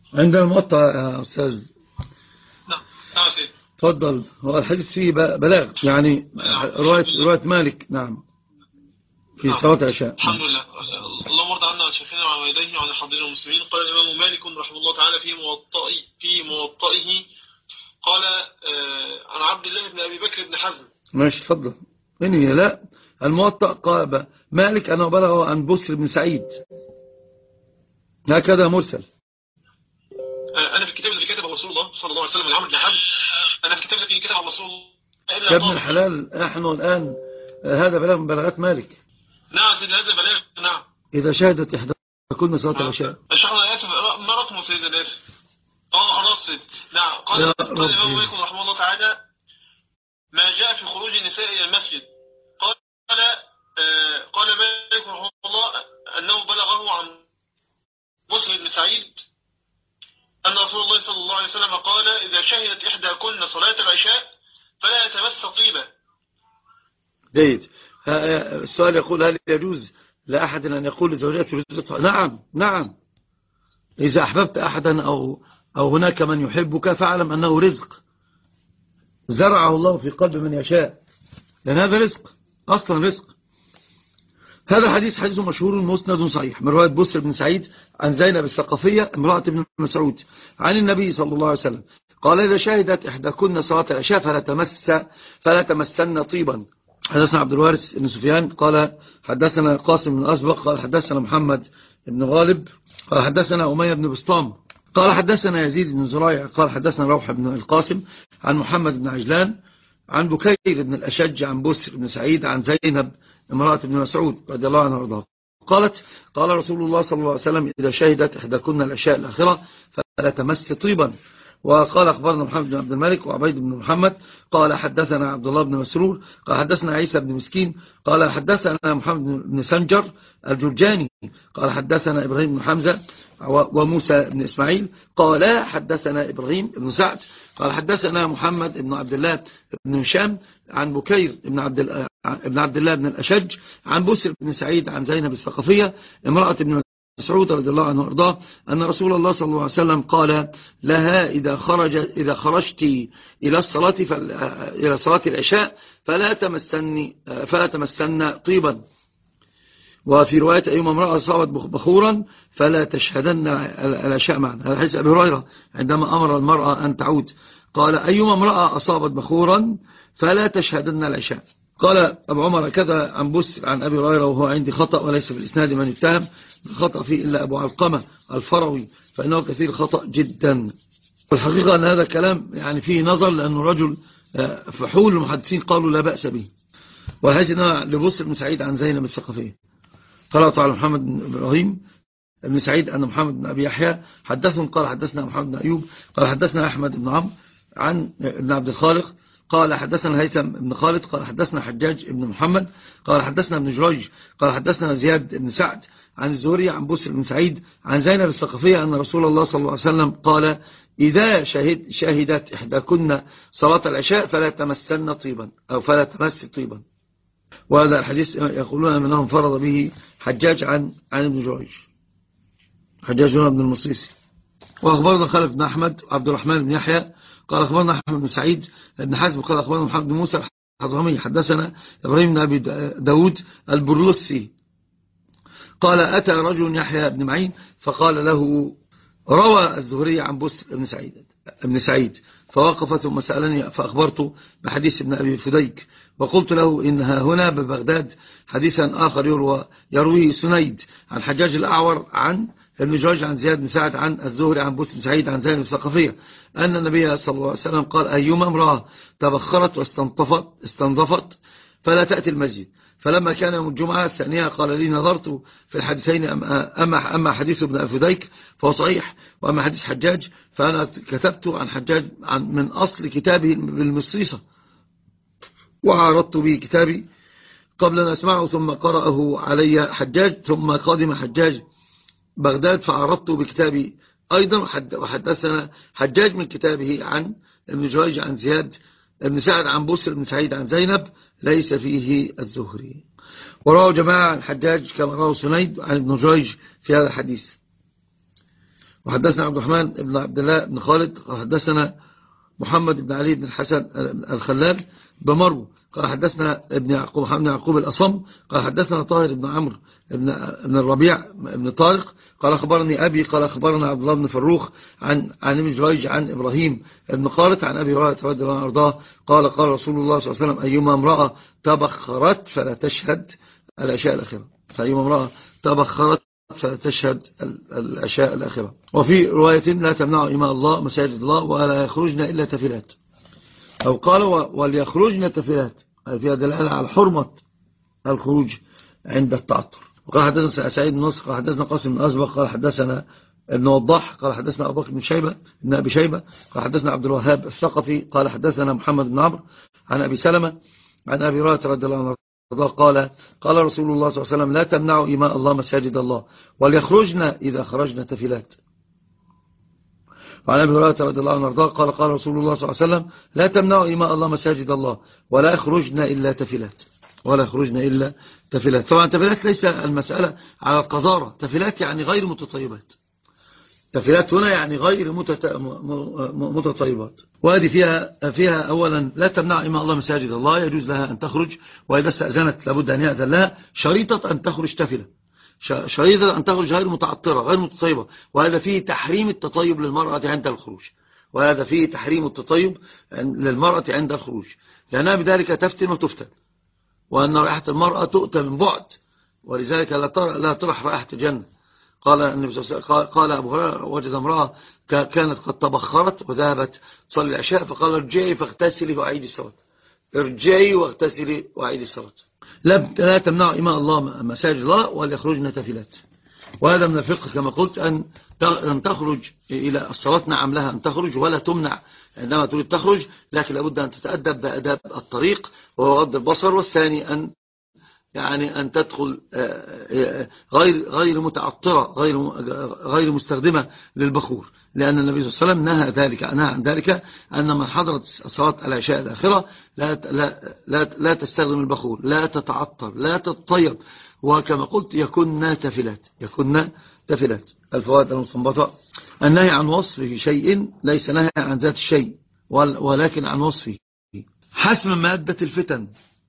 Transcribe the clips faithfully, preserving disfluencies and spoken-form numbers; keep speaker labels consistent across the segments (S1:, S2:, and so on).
S1: عندنا المقطع يا أستاذ.
S2: نعم نعم سيدي.
S1: تفضل. هو الحديث فيه بلاغ يعني
S2: نعم
S1: رواية
S2: الحمد لله.
S1: رواية مالك. نعم في
S2: نعم
S1: صلاة العشاء.
S2: الحمد
S1: نعم.
S2: لله. اللهم ارضى عنا عن شيخنا وعن والديه وعن الحاضرين المسلمين. قال الإمام مالك رحمه الله تعالى في موطئه في موطئه قال آه عن عبد الله بن أبي بكر بن حزم.
S1: ماشي تفضل. إني لا الموطأ قال مالك أنه بلغه عن بسر بن سعيد هكذا مرسل.
S2: آه أنا في الكتاب الذي كتبه رسول الله صلى الله عليه وسلم العمر بن حزم. أنا في الكتاب الذي كتبه رسول الله
S1: يا
S2: إلا
S1: ابن
S2: طالب.
S1: الحلال نحن الآن هذا بلاغ من بلاغات مالك.
S2: نعم سيدي هذا بلاغ. نعم
S1: إذا شهدت إحدى كل صلاة
S2: نعم.
S1: العشاء.
S2: أنا آسف ما رقمه سيدي أنا آسف. اه أرصد. نعم قال
S1: يا
S2: قال الإمام
S1: ربي.
S2: مالك رحمه الله تعالى ما جاء في خروج النساء إلى المسجد. قال آه قال مالك رحمه الله أنه بلغه عن بسر بن سعيد أن رسول الله صلى الله عليه وسلم قال إذا شهدت إحداكن صلاة العشاء فلا يتمس طيبا.
S1: جيد. السؤال يقول هل يجوز لأحد أن يقول لزوجته رزقها؟ نعم نعم. إذا أحببت أحدا أو, أو هناك من يحبك فاعلم أنه رزق زرعه الله في قلب من يشاء، لأن هذا رزق أصلا رزق. هذا حديث حديث مشهور مسند صحيح من رواية بسر بن سعيد عن زينب الثقفية امرأة ابن مسعود عن النبي صلى الله عليه وسلم قال إذا شهدت إحداكن صلاة العشاء فلا تمس فلا تمسن طيبا. حدثنا عبد الوارث بن سفيان قال حدثنا قاسم بن أسبق قال حدثنا محمد بن غالب قال حدثنا أمية بن بسطام قال حدثنا يزيد بن زريع قال حدثنا روح بن القاسم عن محمد بن عجلان عن بكير بن الأشج عن بسر بن سعيد عن زينب امرأة ابن مسعود رضي الله عنها وارضاها قالت قال رسول الله صلى الله عليه وسلم إذا شهدت إحداكن العشاء الآخرة فلا تمس طيبا. وقال أخبرنا محمد بن عبد الملك وعبيد بن محمد قال حدثنا عبد الله بن مسرور قال حدثنا عيسى بن مسكين قال حدثنا محمد بن سنجر الجرجاني قال حدثنا إبراهيم بن حمزة وموسى بن إسماعيل قال حدثنا إبراهيم بن سعد قال حدثنا محمد بن عبد الله بن هشام عن بكير بن عبد ابن عبد الله بن الأشج عن بسر بن سعيد عن زينب الثقفية امرأة ابن مسعود رضي الله عنه وارضاه أن رسول الله صلى الله عليه وسلم قال لها إذا خرج إذا خرجت إلى الصلاة إلى صلاة العشاء فلا تمسني فلا تمسن طيبا. وفي رواية أيما امرأة أصابت بخورا فلا تشهدن العشاء معنا. هذا حديث أبي هريرة عندما أمر المرأة أن تعود قال أيما امرأة أصابت بخورا فلا تشهدن العشاء. قال أبو عمر كذا عن بسر عن أبي هريرة وهو عندي خطأ وليس في الإسناد من يتهم الخطأ فيه إلا أبو علقمة الفروي فإنه كثير خطأ جدا. والحقيقة أن هذا الكلام يعني فيه نظر لأنه رجل فحول المحدثين قالوا لا بأس به. وهجنا لبسر بن سعيد عن زينب الثقفية قرأت على محمد بن إبراهيم بن سعيد أن محمد بن أبي يحيى حدثهم قال حدثنا محمد بن أيوب قال حدثنا أحمد بن عمرو عن ابن عبد الخالق قال حدثنا الهيثم بن خالد قال حدثنا حجاج بن محمد قال حدثنا ابن جريج قال حدثنا زياد بن سعد عن الزهري عن بسر بن سعيد عن زينب الثقفية أن رسول الله صلى الله عليه وسلم قال إذا شهد شهدت إحداكن صلاة العشاء فلا تمسن طيبا أو فلا تمس طيبا. وهذا الحديث يقولون منهم فرض به حجاج عن عن ابن جريج حجاج بن المصيصي. وأخبرنا خالد بن أحمد عبد الرحمن بن يحيى قال أخبرنا أحمد بن سعيد بن حزم قال أخبرنا محمد بن موسى الحضرمي حدثنا إبراهيم بن أبي داود البرلسي قال أتى رجل يحيى بن معين فقال له روى الزهري عن بسر بن سعيد ابن سعيد فوقف ثم سألني فأخبرته بحديث ابن أبي فديك وقلت له إنها هنا ببغداد حديثا آخر يروى يرويه سنيد عن حجاج الأعور عن ابن جريج عن زياد بن سعد عن الزهري عن بسر بن سعيد عن زينب الثقفية أن النبي صلى الله عليه وسلم قال أيما امرأة تبخرت واستنظفت استنظفت فلا تأتي المسجد. فلما كان يوم الجمعة الثانية قال لي نظرت في الحديثين أما, أما حديث ابن أبي فديك فهو صحيح وأما حديث حجاج فأنا كتبت عن حجاج عن من أصل كتابه بالمصيصة وعرضت به كتابي قبل أن أسمعه ثم قرأه علي حجاج ثم قادم حجاج بغداد فعرضت بكتابي أيضا وحدثنا حجاج من كتابه عن ابن جريج عن زياد ابن سعد عن بسر بن سعيد عن زينب ليس فيه الزهري. ورواه جماعة عن حجاج كما رواه سنيد عن ابن جريج في هذا الحديث. وحدثنا عبد الرحمن بن عبد الله بن خالد قال حدثنا محمد بن علي بن الحسن الخلال بمرو قال حدثنا ابن يعقوب محمد بن يعقوب الأصم قال حدثنا طاهر بن عمرو ابن ابن الربيع بن طارق قال أخبرني أبي قال أخبرنا عبد الله بن فروخ عن عن ابن جريج عن إبراهيم بن قارت عن أبي هريرة رضي الله عنه وارضاه قال قال رسول الله صلى الله عليه وسلم أيما امرأة تبخرت فلا تشهد العشاء الأخيرة فأيما امرأة تبخرت فلا تشهد العشاء الأخيرة. وفي رواية لا تمنع إماء الله مساجد الله ولا يخرجن إلا تفلات، أو قال وليخرجن تفلات، فيها دلالة على حرمة الخروج عند التعطر. وقال حدثنا سعيد بن نصر قال حدثنا قاسم بن أسبق قال حدثنا ابن وضاح قال حدثنا أبو بكر بن شيبة بن أبي شيبة قال حدثنا عبد الوهاب الثقفي قال حدثنا محمد بن عمرو عن أبي سلمة عن أبي هريرة رضي الله عنه قال قال رسول الله صلى الله عليه وسلم لا تمنعوا إماء الله مساجد الله وليخرجن إذا خرجن تفلات. وعن أبي هريرة رضي الله عنه قال قال رسول الله صلى الله عليه وسلم لا تمنعوا إماء الله مساجد الله ولا يخرجن إلا تفلات ولا يخرجن إلا تفلات. طبعا تفلات ليس المسألة على القذارة، تفلات يعني غير متطيبات، تفلات هنا يعني غير متطيبات. وهذه فيها فيها أولا لا تمنع إماء الله مساجد الله، يجوز لها أن تخرج، وإذا استأذنت لابد أن يأذن لها، شريطة أن تخرج تفلة، شريطة أن تخرج غير متعطرة غير متطيبة. وهذا فيه تحريم التطيب للمرأة عند الخروج، وهذا فيه تحريم التطيب للمرأة عند الخروج، لأنها بذلك تفتن وتفتن، وأن رائحة المرأة تؤتى من بعد، ولذلك لا ترح رائحة الجنة. قال النبي صلى الله عليه وسلم قال أبو هريرة وجد امرأة كانت قد تبخرت وذهبت تصلي العشاء فقال ارجعي فاغتسلي وأعيدي الصلاة، ارجعي واغتسلي وأعيدي الصلاة. لا تمنع إماء الله مساجد الله وليخرجن تفلات. وهذا من الفقه كما قلت أن أن تخرج إلى الصلاة، نعم لها أن تخرج ولا تمنع عندما تريد تخرج، لكن لابد أن تتأدب بأداب الطريق وهو غض البصر، والثاني أن يعني أن تدخل غير غير متعطرة غير غير مستخدمة للبخور، لأن النبي صلى الله عليه وسلم نهى ذلك نهى عن ذلك أن من حضرت صلاة العشاء الآخرة لا لا لا لا تستخدم البخور، لا تتعطر، لا تتطيب، وكما قلت يكن تفلات يكن تفلات. الفوائد المستنبطة: النهي عن وصف شيء ليس نهي عن ذات الشيء ولكن عن وصفه. حسم مادة الفتن،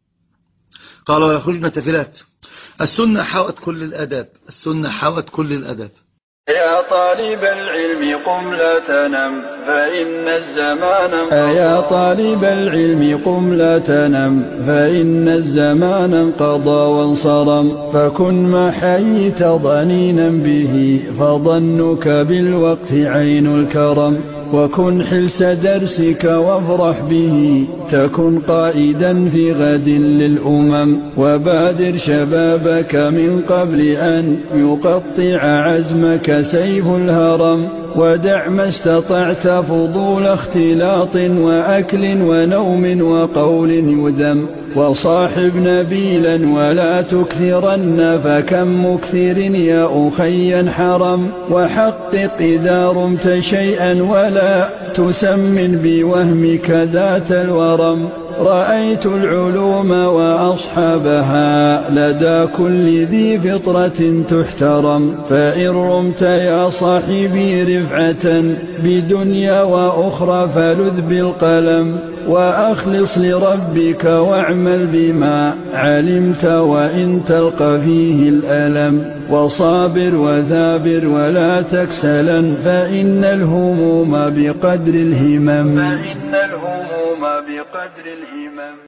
S1: قال ويخرجن تفلات. السنة حوت كل الأداب، السنة حوت كل الأداب.
S3: يا طالب العلم قم لا تنم فإن الزمان انقضى. يا طالب العلم قم لا تنم فإن الزمان انقضى وانصرم، فكن ما حييت ضنينا به فظنك بالوقت عين الكرم، وكن حلس درسك وافرح به تكن قائدا في غد للأمم، وبادر شبابك من قبل أن يقطع عزمك سيف الهرم، ودع ما استطعت فضول اختلاط وأكل ونوم وقول يذم، وصاحب نبيلا ولا تكثرن فكم مكثر يا أخي حرم، وحقق إذا رمت شيئا ولا تسمن بوهمك ذات الورم، رأيت العلوم وأصحابها لدى كل ذي فطرة تحترم، فإن رمت يا صاحبي رفعة بدنيا وأخرى فلذ بالقلم، وأخلص لربك واعمل بما علمت وإن تلقى فيه الألم، وصابر وثابر ولا تكسلا فإن الهموم بقدر الهمم، فإن الهموم بقدر الهمم.